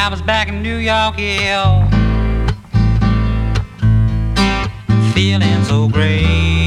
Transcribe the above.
I was back in New York, yeah, feeling so great.